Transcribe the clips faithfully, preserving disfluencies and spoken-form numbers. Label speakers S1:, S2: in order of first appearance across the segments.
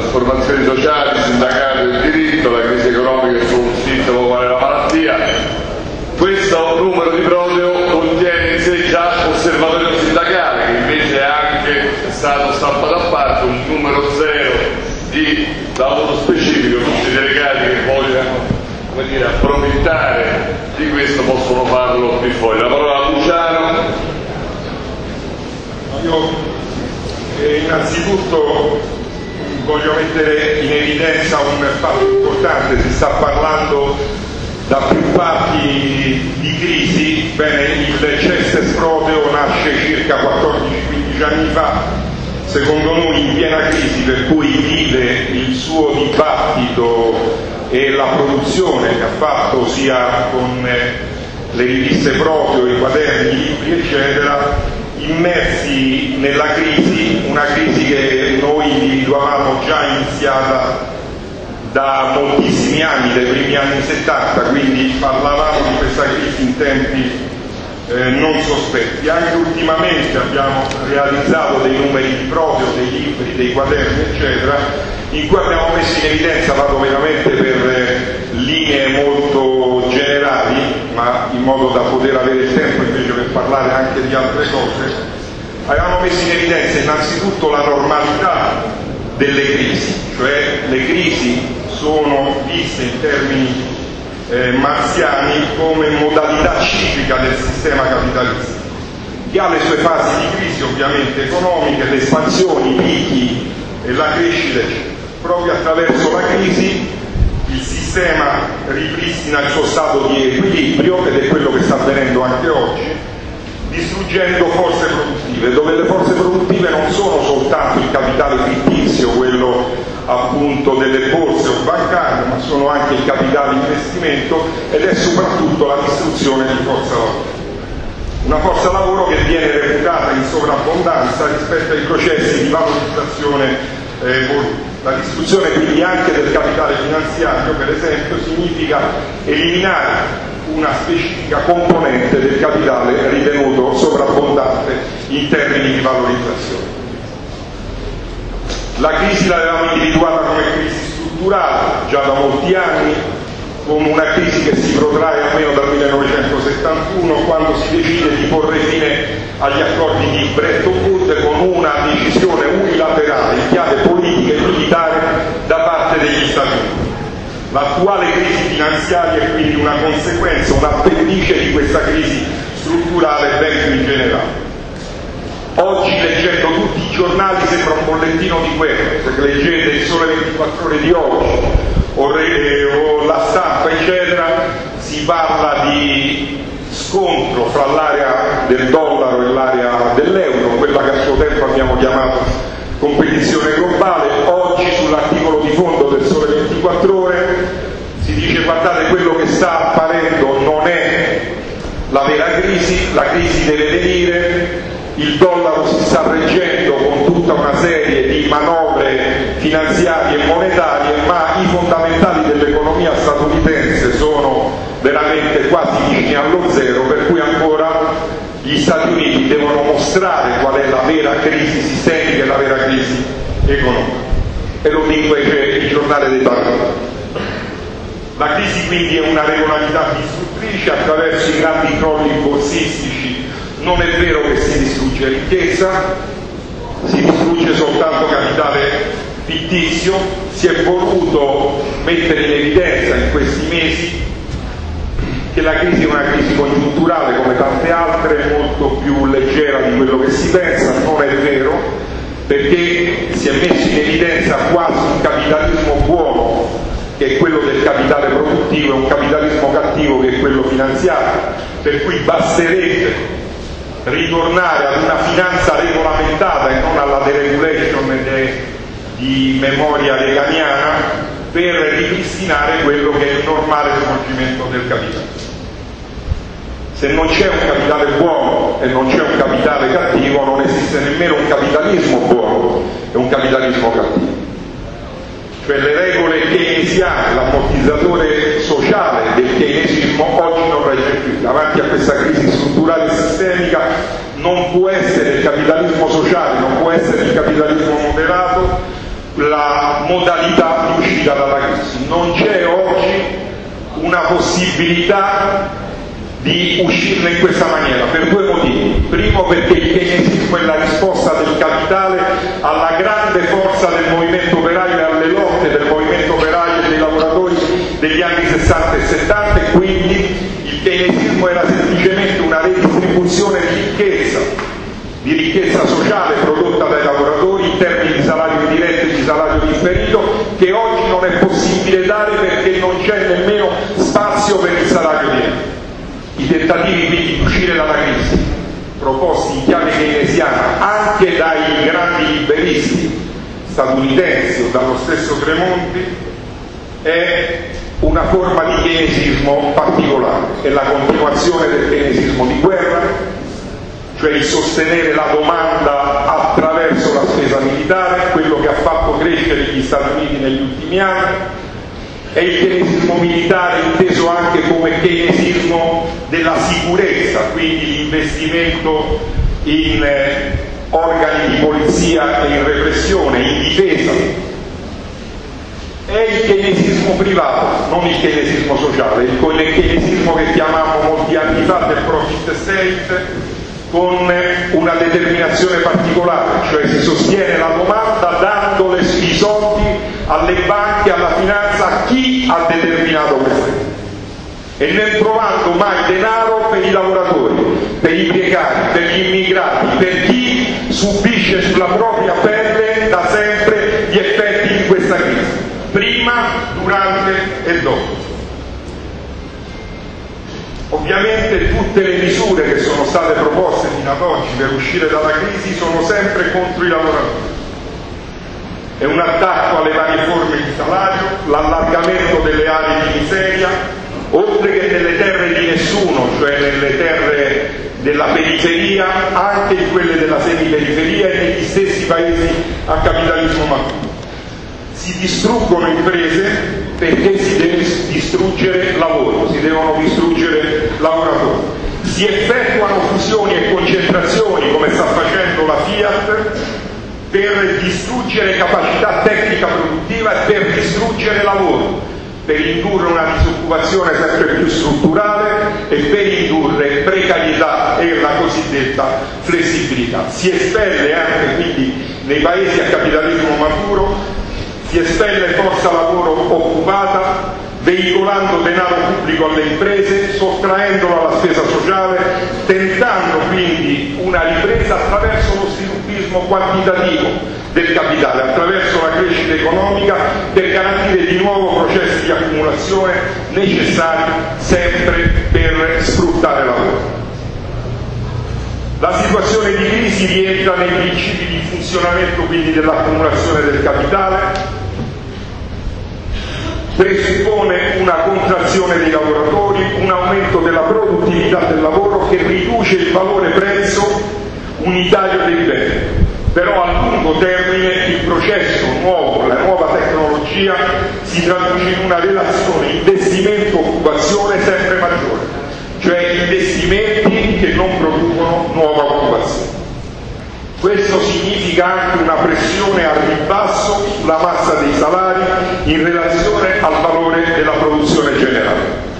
S1: trasformazioni sociali, sindacali del diritto, la crisi economica è solo un sintomo quale la malattia. Questo numero di Prodeo contiene in sé già osservatorio sindacale, che invece è anche stato stampato a parte, un numero zero di lavoro specifico. Tutti i delegati che vogliono, come dire, approfittare di questo possono farlo qui fuori. La parola a Luciano.
S2: Io eh, innanzitutto voglio mettere in evidenza un fatto importante. Si sta parlando da più parti di crisi. Bene, il CESTES Prodeo nasce circa quattordici quindici anni fa, secondo noi in piena crisi, per cui vive il suo dibattito e la produzione che ha fatto sia con le riviste Prodeo, i quaderni, i libri eccetera, immersi nella crisi, una crisi che noi individuavamo già iniziata da moltissimi anni, dai primi anni settanta, quindi parlavamo di questa crisi in tempi eh, non sospetti. Anche ultimamente abbiamo realizzato dei numeri di Prodeo, dei libri, dei quaderni eccetera, in cui abbiamo messo in evidenza, vado veramente per eh, linee molto generali, ma in modo da poter avere il tempo invece per parlare anche di altre cose, avevamo messo in evidenza innanzitutto la normalità delle crisi, cioè le crisi sono viste in termini eh, marziani come modalità ciclica del sistema capitalistico, che ha le sue fasi di crisi ovviamente economiche, le espansioni, i picchi e la crescita eccetera. Proprio attraverso la crisi il sistema ripristina il suo stato di equilibrio, ed è quello che sta avvenendo anche oggi, distruggendo forze produttive, dove le forze produttive non sono soltanto il capitale fittizio, quello appunto delle borse o bancarie, ma sono anche il capitale investimento, ed è soprattutto la distruzione di forza lavoro. Una forza lavoro che viene reputata in sovrabbondanza rispetto ai processi di valorizzazione eh, voluta. La distruzione quindi anche del capitale finanziario, per esempio, significa eliminare una specifica componente del capitale ritenuto sovrabbondante in termini di valorizzazione. La crisi l'avevamo individuata come crisi strutturale già da molti anni, come una crisi che si protrae almeno dal millenovecentosettantuno, quando si decide di porre fine agli accordi di Bretton Woods con una decisione unilaterale in chiave politica e militare da parte degli Stati Uniti. L'attuale crisi finanziaria è quindi una conseguenza, un appendice di questa crisi strutturale ben più in generale. Oggi, leggendo tutti i giornali, sembra un bollettino di guerra. Se leggete il Sole ventiquattro Ore di oggi o, re, o la Stampa eccetera, si parla di scontro fra l'area del dollaro e l'area dell'euro, quella che a suo tempo abbiamo chiamato competizione globale. Oggi sull'articolo di fondo del Sole ventiquattro Ore si dice: guardate, quello che sta apparendo non è la vera crisi, la crisi deve venire, il dollaro si sta reggendo con tutta una serie di manovre finanziarie e monetarie, ma i fondamentali dell'economia statunitense sono veramente quasi vicini allo zero, per cui ancora gli Stati Uniti devono mostrare qual è la vera crisi sistemica e la vera crisi economica. E lo dico il giornale dei partiti. La crisi quindi è una regolarità distruttrice attraverso i grandi crolli borsistici. Non è vero che si distrugge ricchezza, si distrugge soltanto capitale fittizio. Si è voluto mettere in evidenza in questi mesi che la crisi è una crisi congiunturale come tante altre, molto più leggera di quello che si pensa. Non è vero, perché si è messo in evidenza quasi un capitalismo buono, che è quello del capitale produttivo, e un capitalismo cattivo, che è quello finanziario, per cui basterebbe ritornare ad una finanza regolamentata e non alla deregulation de, di memoria reganiana per ripristinare quello che è il normale svolgimento del capitale. Se non c'è un capitale buono e non c'è un capitale cattivo, non esiste nemmeno un capitalismo buono e un capitalismo cattivo. Cioè le regole keynesiane, l'ammortizzatore sociale del keynesismo oggi non regge più. Davanti a questa crisi strutturale e sistemica non può essere il capitalismo sociale, non può essere il capitalismo moderato, la modalità di uscita dalla crisi. Non c'è oggi una possibilità di uscirne in questa maniera, per due motivi. Primo, perché il keynesismo è la risposta del capitale alla grande forza del movimento operaio e alle lotte del movimento operaio e dei lavoratori degli anni sessanta e settanta, e quindi il keynesismo era semplicemente una redistribuzione di ricchezza, di ricchezza sociale prodotta dai lavoratori in termini di salario diretto e di salario differito, che oggi non è possibile dare perché non c'è nemmeno spazio per il salario diretto. I tentativi quindi di uscire dalla crisi, proposti in chiave keynesiana anche dai grandi liberisti statunitensi o dallo stesso Tremonti, è una forma di keynesismo particolare, è la continuazione del keynesismo di guerra, cioè il sostenere la domanda attraverso la spesa militare, quello che ha fatto crescere gli Stati Uniti negli ultimi anni. È il keynesismo militare inteso anche come keynesismo della sicurezza, quindi l'investimento in eh, organi di polizia e in repressione, in difesa. È il keynesismo privato, non il keynesismo sociale, il keynesismo che chiamavamo molti anni fa del profit state, con una determinazione particolare, cioè si sostiene la domanda dando i soldi alle banche, alla finanza, a chi ha determinato questo, e non trovando mai denaro per i lavoratori, per i precari, per gli immigrati, per chi subisce sulla propria pelle da sempre gli effetti di questa crisi, prima, durante e dopo. Ovviamente tutte le misure che sono state proposte fino ad oggi per uscire dalla crisi sono sempre contro i lavoratori. È un attacco alle varie forme di salario, l'allargamento delle aree di miseria, oltre che nelle terre di nessuno, cioè nelle terre della periferia, anche in quelle della semiperiferia e negli stessi paesi a capitalismo maturo. Si distruggono imprese perché si deve distruggere lavoro, si devono distruggere lavoratori. Si effettuano fusioni e concentrazioni, come sta facendo la Fiat, per distruggere capacità tecnica produttiva e per distruggere lavoro, per indurre una disoccupazione sempre più strutturale e per indurre precarietà e la cosiddetta flessibilità. Si espelle anche quindi nei paesi a capitalismo maturo, si espelle forza lavoro occupata, veicolando denaro pubblico alle imprese, sottraendolo alla spesa sociale, tentando quindi una ripresa attraverso lo sviluppismo quantitativo del capitale, attraverso la crescita economica, per garantire di nuovo processi di accumulazione necessari sempre per sfruttare lavoro. La situazione di crisi rientra nei principi di funzionamento quindi dell'accumulazione del capitale, presuppone una contrazione dei lavoratori, un aumento della produttività del lavoro che riduce il valore prezzo unitario dei beni. Però a lungo termine il processo nuovo, la nuova tecnologia si traduce in una relazione investimento-occupazione sempre maggiore, cioè investimenti che non producono nuova occupazione. Questo significa anche una pressione al ribasso sulla massa dei salari in relazione al valore della produzione generale.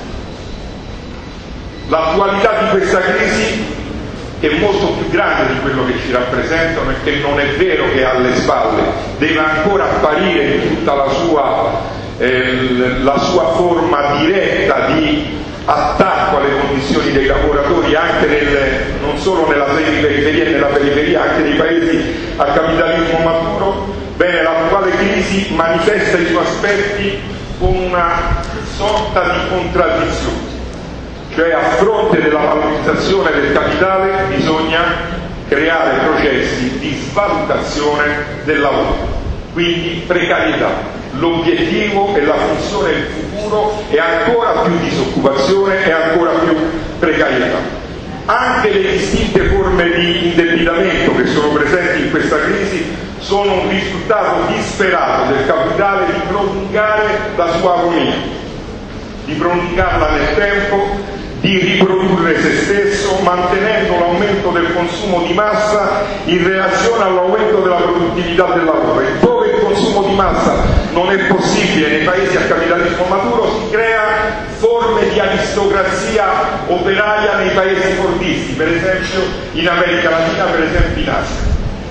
S2: L'attualità di questa crisi è molto più grande di quello che ci rappresentano e che non è vero che è alle spalle, deve ancora apparire in tutta la sua, eh, la sua forma diretta di attacco alle condizioni dei lavoratori anche nel, non solo nella semiperiferia e nella periferia, anche nei paesi a capitalismo maturo. Bene, l'attuale crisi manifesta i suoi aspetti con una sorta di contraddizione, cioè a fronte della valorizzazione del capitale bisogna creare processi di svalutazione del lavoro, quindi precarietà. L'obiettivo e la funzione del futuro è ancora più disoccupazione e ancora più precarietà. Anche le distinte forme di indebitamento che sono presenti in questa crisi sono un risultato disperato del capitale di prolungare la sua agonia, di prolungarla nel tempo, di riprodurre se stesso, mantenendo l'aumento del consumo di massa in relazione all'aumento della produttività del lavoro. E dove il consumo di massa non è possibile nei paesi a capitalismo maturo, si crea forme di aristocrazia operaia nei paesi fordisti, per esempio in America Latina, per esempio in Asia.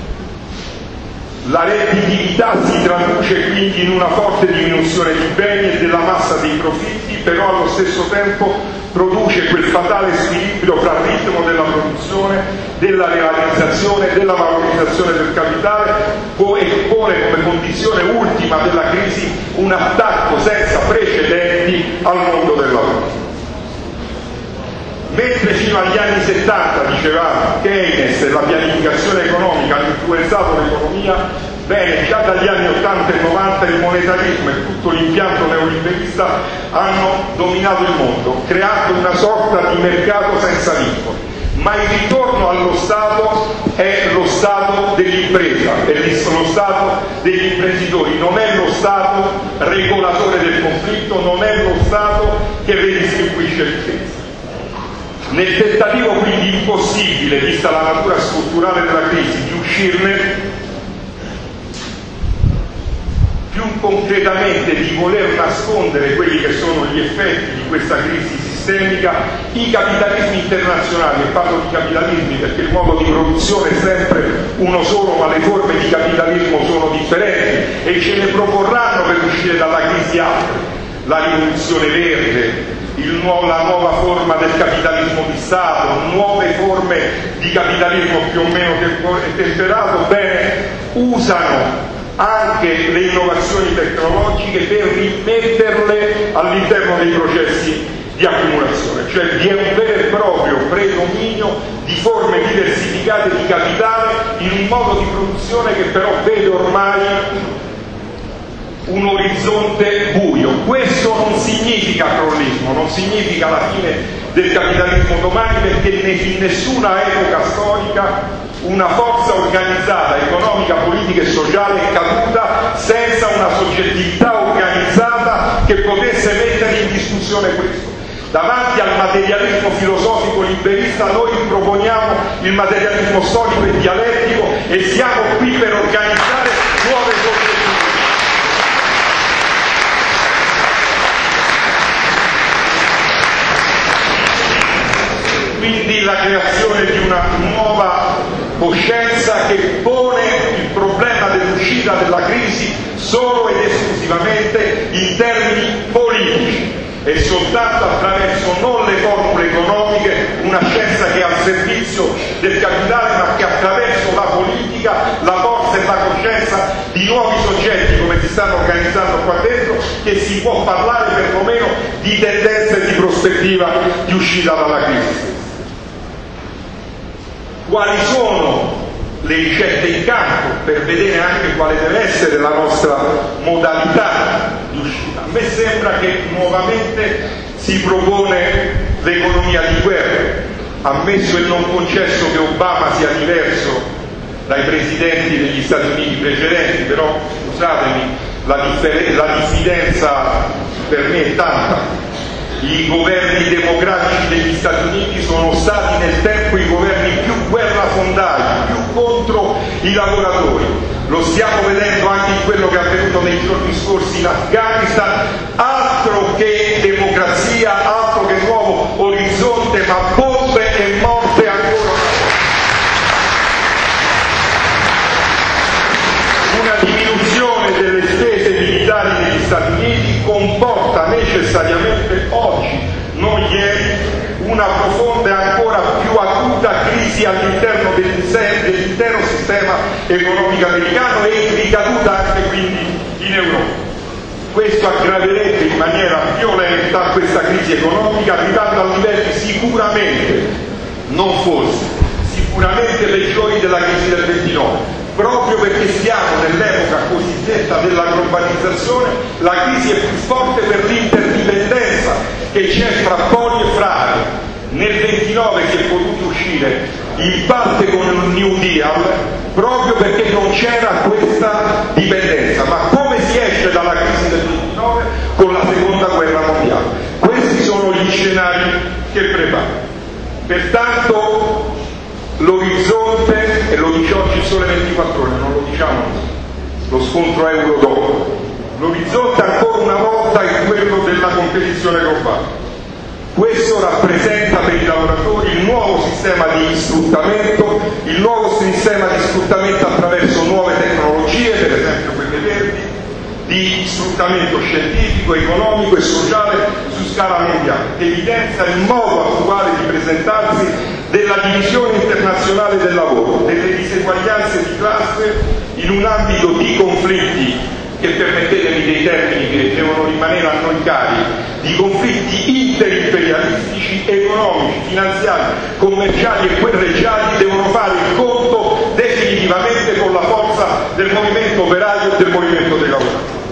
S2: La redditività si traduce quindi in una forte diminuzione di beni e della massa dei profitti, però allo stesso tempo produce quel fatale squilibrio fra il ritmo della produzione, della realizzazione, della valorizzazione del capitale e pone come condizione ultima della crisi un attacco senza precedenti al mondo del lavoro. Mentre fino agli anni settanta, dicevamo, Keynes e la pianificazione economica hanno influenzato l'economia, bene, già dagli anni ottanta e novanta il monetarismo e tutto l'impianto neoliberista hanno dominato il mondo, creando una sorta di mercato senza vincoli. Ma il ritorno allo Stato è lo Stato dell'impresa, è lo Stato degli imprenditori, non è lo Stato regolatore del conflitto, non è lo Stato che redistribuisce ricchezza. Nel tentativo quindi impossibile, vista la natura strutturale della crisi, di uscirne, più concretamente di voler nascondere quelli che sono gli effetti di questa crisi sistemica, i capitalismi internazionali, e parlo di capitalismi perché il modo di produzione è sempre uno solo, ma le forme di capitalismo sono differenti e ce ne proporranno per uscire dalla crisi altre. La rivoluzione verde, il nuovo, la nuova forma del capitalismo di Stato, nuove forme di capitalismo più o meno temperato, bene, usano anche le innovazioni tecnologiche per rimetterle all'interno dei processi di accumulazione, cioè vi è un vero e proprio predominio di forme diversificate di capitale in un modo di produzione che però vede ormai un orizzonte buio. Questo non significa crollismo, non significa la fine del capitalismo domani, perché in nessuna epoca storica una forza organizzata, economica, politica e sociale è caduta senza una soggettività organizzata che potesse mettere in discussione questo. Davanti al materialismo filosofico liberista noi proponiamo il materialismo storico e dialettico e siamo qui per organizzare nuove soggettività. Quindi la creazione di una nuova coscienza che pone il problema dell'uscita dalla crisi solo ed esclusivamente in termini politici e soltanto attraverso non le formule economiche, una scienza che è al servizio del capitale, ma che attraverso la politica, la forza e la coscienza di nuovi soggetti come si stanno organizzando qua dentro, che si può parlare perlomeno di tendenza e di prospettiva di uscita dalla crisi. Quali sono le ricette in campo per vedere anche quale deve essere la nostra modalità di uscita? A me sembra che nuovamente si propone l'economia di guerra, ammesso e non concesso che Obama sia diverso dai presidenti degli Stati Uniti precedenti, però scusatemi, la, differ- la diffidenza per me è tanta. I governi democratici degli Stati Uniti sono stati nel tempo i governi più guerrafondai, più contro i lavoratori. Lo stiamo vedendo anche in quello che è avvenuto nei giorni scorsi in Afghanistan. Altro che democrazia, altro che nuovo orizzonte, ma bombe e morte ancora. Una diminuzione delle spese militari negli Stati Uniti comporta necessariamente oggi, non ieri, una profonda e ancora più acuta crisi all'interno dell'intero sistema economico americano e in ricaduta anche quindi in Europa. Questo aggraverebbe in maniera violenta questa crisi economica, arrivando a livelli sicuramente, non forse, sicuramente peggiori della crisi del ventinove. Proprio perché stiamo nell'epoca cosiddetta della globalizzazione, la crisi è più forte per l'interdipendenza che c'è fra poli e fra aree. Nel ventinove si è potuto uscire in parte con il New Deal proprio perché non c'era questa dipendenza. Ma come si esce dalla crisi del ventinove? Con la seconda guerra mondiale. Questi sono gli scenari che preparo. Pertanto l'orizzonte, e lo dice oggi il Sole ventiquattro Ore, non lo diciamo noi, lo scontro euro-dollaro. L'orizzonte ancora una volta è quello della competizione globale. Questo rappresenta per i lavoratori il nuovo sistema di sfruttamento, il nuovo sistema di sfruttamento attraverso nuove tecnologie, per esempio quelle verdi, di sfruttamento scientifico, economico e sociale su scala mondiale, che evidenzia il modo attuale di presentarsi della divisione internazionale del lavoro, delle diseguaglianze di classe in un ambito di conflitti che, permettetemi dei termini che devono rimanere a noi cari, di conflitti interimperialistici, economici, finanziari, commerciali e guerreggiali, devono fare il conto definitivamente con la forza del movimento operaio e del movimento dei lavoratori.